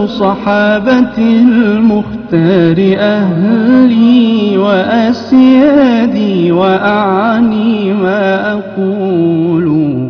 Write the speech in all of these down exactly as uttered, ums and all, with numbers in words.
صحابة المختار أهلي وأسيادي، وأعني ما أقول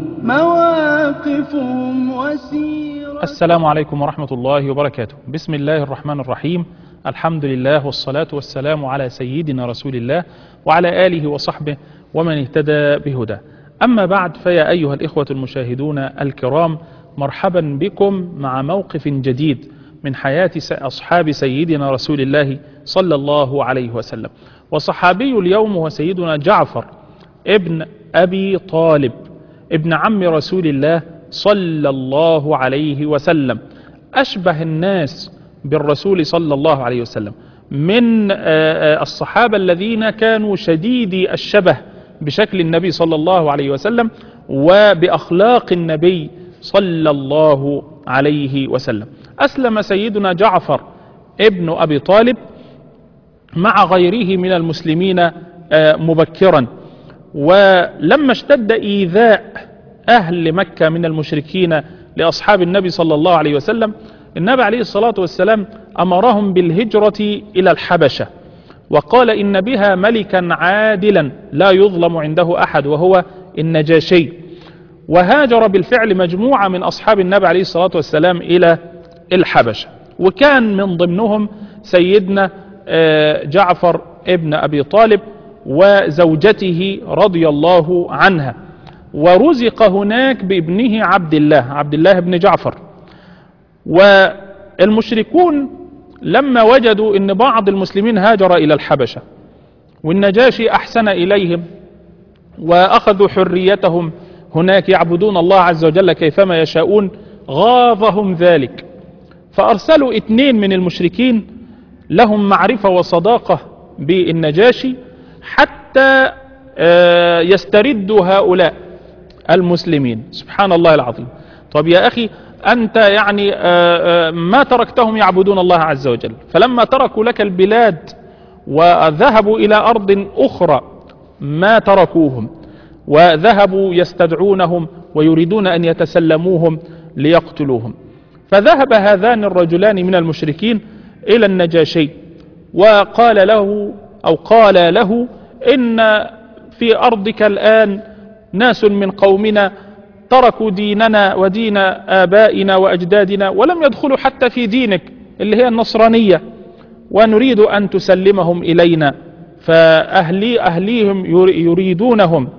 مواقفهم وسيرة. السلام عليكم ورحمة الله وبركاته. بسم الله الرحمن الرحيم. الحمد لله والصلاة والسلام على سيدنا رسول الله وعلى آله وصحبه ومن اهتدى بهداه. أما بعد، فيا أيها الإخوة المشاهدون الكرام، مرحبا بكم مع موقف جديد من حياة أصحاب سيدنا رسول الله صلى الله عليه وسلم. وصحابي اليوم هو سيدنا جعفر ابن أبي طالب ابن عم رسول الله صلى الله عليه وسلم، أشبه الناس بالرسول صلى الله عليه وسلم، من الصحابة الذين كانوا شديدي الشبه بشكل النبي صلى الله عليه وسلم وبأخلاق النبي صلى الله عليه وسلم. أسلم سيدنا جعفر ابن أبي طالب مع غيره من المسلمين مبكرا، ولما اشتد إيذاء أهل مكة من المشركين لأصحاب النبي صلى الله عليه وسلم، النبي عليه الصلاة والسلام أمرهم بالهجرة إلى الحبشة، وقال إن بها ملكا عادلا لا يظلم عنده أحد وهو النجاشي. وهاجر بالفعل مجموعة من أصحاب النبي عليه الصلاة والسلام إلى الحبشة، وكان من ضمنهم سيدنا جعفر ابن أبي طالب وزوجته رضي الله عنها، ورزق هناك بابنه عبد الله عبد الله بن جعفر. والمشركون لما وجدوا أن بعض المسلمين هاجر إلى الحبشة والنجاشي أحسن إليهم وأخذوا حريتهم هناك يعبدون الله عز وجل كيفما يشاءون، غاضهم ذلك، فأرسلوا اثنين من المشركين لهم معرفة وصداقة بالنجاشي حتى يستردوا هؤلاء المسلمين. سبحان الله العظيم. طب يا أخي، أنت يعني ما تركتهم يعبدون الله عز وجل، فلما تركوا لك البلاد وذهبوا إلى أرض أخرى ما تركوهم، وذهبوا يستدعونهم ويريدون أن يتسلموهم ليقتلوهم. فذهب هذان الرجلان من المشركين إلى النجاشي وقال له أو قال له إن في أرضك الآن ناس من قومنا تركوا ديننا ودين آبائنا وأجدادنا ولم يدخلوا حتى في دينك اللي هي النصرانية، ونريد أن تسلمهم إلينا، فأهلي أهليهم يريدونهم.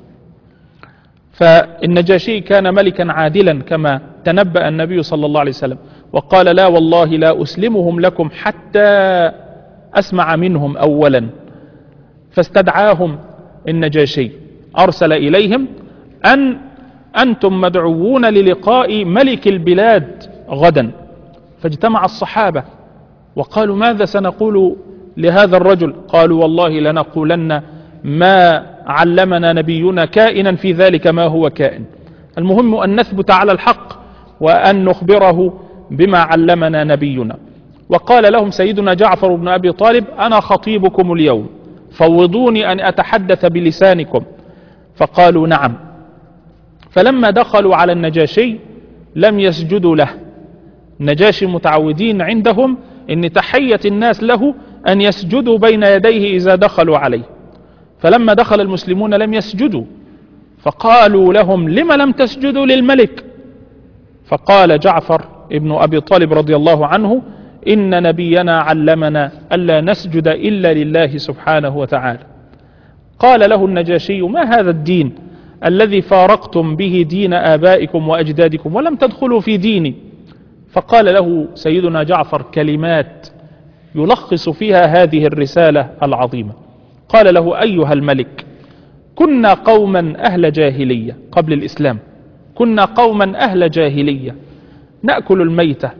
فالنجاشي كان ملكا عادلا كما تنبأ النبي صلى الله عليه وسلم، وقال لا والله لا أسلمهم لكم حتى أسمع منهم أولا. فاستدعاهم النجاشي، أرسل إليهم أن أنتم مدعوون للقاء ملك البلاد غدا. فاجتمع الصحابة وقالوا ماذا سنقول لهذا الرجل؟ قالوا والله لنقولن ما علمنا نبينا كائنا في ذلك ما هو كائن، المهم أن نثبت على الحق وأن نخبره بما علمنا نبينا. وقال لهم سيدنا جعفر بن أبي طالب أنا خطيبكم اليوم، فوضوني أن أتحدث بلسانكم. فقالوا نعم. فلما دخلوا على النجاشي لم يسجدوا له. النجاشي متعودين عندهم أن تحية الناس له أن يسجدوا بين يديه إذا دخلوا عليه، فلما دخل المسلمون لم يسجدوا، فقالوا لهم لما لم تسجدوا للملك؟ فقال جعفر ابن أبي طالب رضي الله عنه إن نبينا علمنا ألا نسجد إلا لله سبحانه وتعالى. قال له النجاشي ما هذا الدين الذي فارقتم به دين آبائكم وأجدادكم ولم تدخلوا في ديني؟ فقال له سيدنا جعفر كلمات يلخص فيها هذه الرسالة العظيمة. قال له أيها الملك، كنا قوما أهل جاهلية قبل الإسلام، كنا قوما أهل جاهلية نأكل الميتة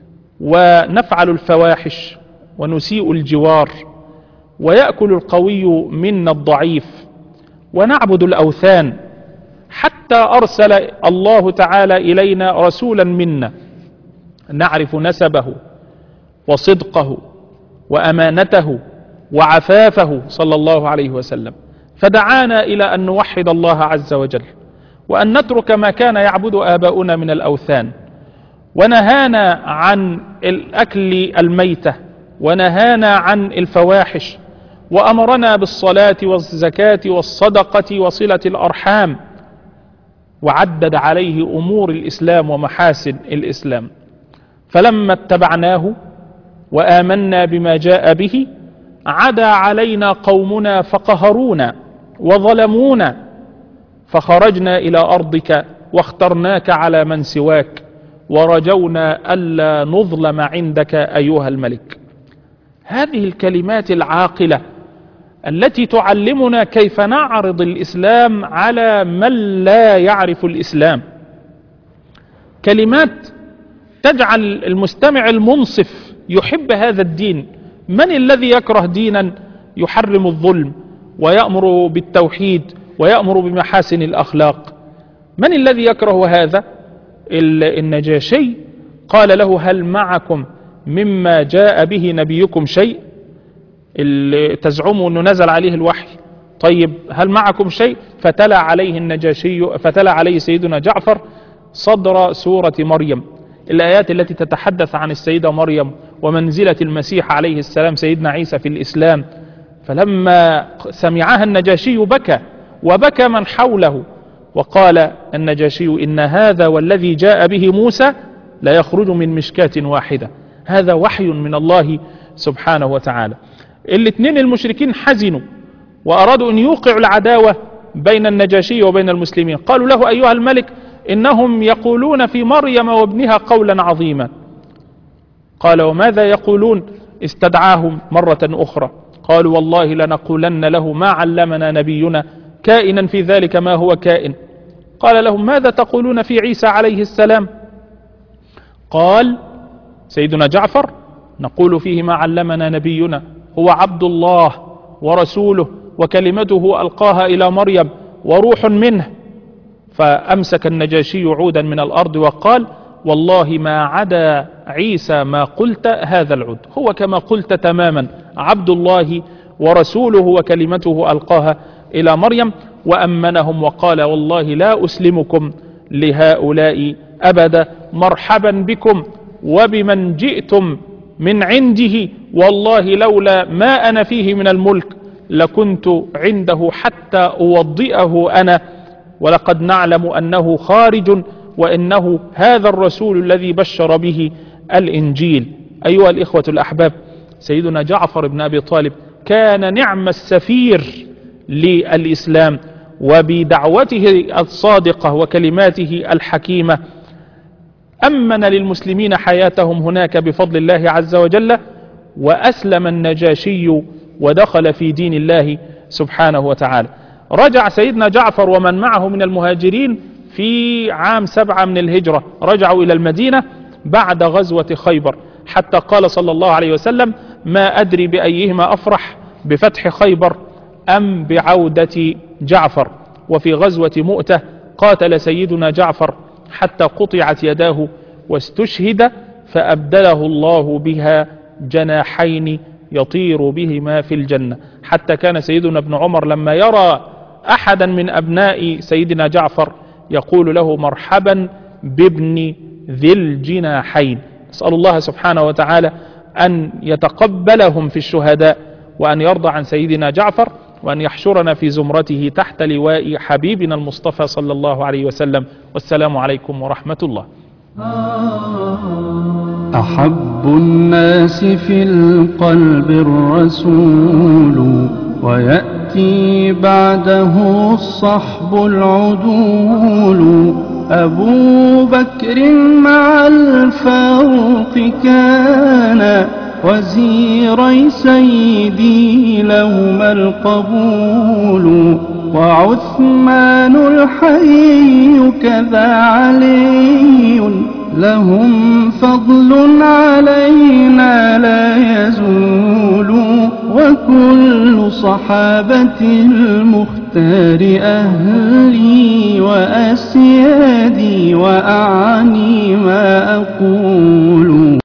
ونفعل الفواحش ونسيء الجوار، ويأكل القوي منا الضعيف، ونعبد الأوثان، حتى أرسل الله تعالى إلينا رسولا منا نعرف نسبه وصدقه وأمانته وعفافه صلى الله عليه وسلم، فدعانا إلى أن نوحد الله عز وجل، وأن نترك ما كان يعبد آباؤنا من الأوثان، ونهانا عن الأكل الميتة، ونهانا عن الفواحش، وأمرنا بالصلاة والزكاة والصدقة وصلة الأرحام، وعدد عليه أمور الإسلام ومحاسن الإسلام. فلما اتبعناه وآمنا بما جاء به عدا علينا قومنا فقهرونا وظلمونا، فخرجنا إلى أرضك واخترناك على من سواك، ورجونا ألا نظلم عندك أيها الملك. هذه الكلمات العاقلة التي تعلمنا كيف نعرض الإسلام على من لا يعرف الإسلام، كلمات تجعل المستمع المنصف يحب هذا الدين. من الذي يكره دينا يحرم الظلم ويأمر بالتوحيد ويأمر بمحاسن الأخلاق؟ من الذي يكره هذا؟ النجاشي قال له: هل معكم مما جاء به نبيكم شيء؟ اللي تزعموا أنه نزل عليه الوحي، طيب هل معكم شيء؟ فتلا عليه النجاشي فتلا عليه سيدنا جعفر صدر سورة مريم، الآيات التي تتحدث عن السيدة مريم ومنزلة المسيح عليه السلام سيدنا عيسى في الإسلام. فلما سمعها النجاشي بكى وبكى من حوله، وقال النجاشي: إن هذا والذي جاء به موسى لا يخرج من مشكاة واحدة، هذا وحي من الله سبحانه وتعالى. الاثنين المشركين حزنوا وأرادوا أن يوقعوا العداوة بين النجاشي وبين المسلمين، قالوا له: أيها الملك، إنهم يقولون في مريم وابنها قولا عظيما. قال: وماذا يقولون؟ استدعاهم مرة أخرى، قالوا: والله لنقولن له ما علمنا نبينا كائنا في ذلك ما هو كائن. قال لهم: ماذا تقولون في عيسى عليه السلام؟ قال سيدنا جعفر: نقول فيه ما علمنا نبينا، هو عبد الله ورسوله وكلمته ألقاها إلى مريم وروح منه. فأمسك النجاشي عودا من الأرض وقال: والله ما عدا عيسى ما قلت هذا العود، هو كما قلت تماما، عبد الله ورسوله وكلمته ألقاها إلى مريم. وأمنهم وقال: والله لا أسلمكم لهؤلاء أبدا، مرحبا بكم وبمن جئتم من عنده، والله لولا ما أنا فيه من الملك لكنت عنده حتى أوضئه أنا، ولقد نعلم أنه خارج وإنه هذا الرسول الذي بشر به الإنجيل. أيها الإخوة الأحباب، سيدنا جعفر بن أبي طالب كان نعم السفير للإسلام، وبدعوته الصادقة وكلماته الحكيمة أمن للمسلمين حياتهم هناك بفضل الله عز وجل، وأسلم النجاشي ودخل في دين الله سبحانه وتعالى. رجع سيدنا جعفر ومن معه من المهاجرين في عام سبعة من الهجرة، رجعوا إلى المدينة بعد غزوة خيبر، حتى قال صلى الله عليه وسلم: ما أدري بأيهما أفرح، بفتح خيبر أم بعودة جعفر. وفي غزوة مؤتة قاتل سيدنا جعفر حتى قطعت يداه واستشهد، فأبدله الله بها جناحين يطير بهما في الجنة، حتى كان سيدنا ابن عمر لما يرى أحدا من أبناء سيدنا جعفر يقول له: مرحبا بابن ذي الجناحين. أسأل الله سبحانه وتعالى أن يتقبلهم في الشهداء، وأن يرضى عن سيدنا جعفر، وأن يحشرنا في زمرته تحت لواء حبيبنا المصطفى صلى الله عليه وسلم. والسلام عليكم ورحمة الله. أحب الناس في القلب الرسول، ويأتي بعده الصحب العدول. أبو بكر مع الفاروق كان، وزيري سيدي لهما القبول. وعثمان الحي كذا علي، لهم فضل علينا لا يزول. وكل صحابة المختار أهلي وأسيادي، وأعني ما أقول.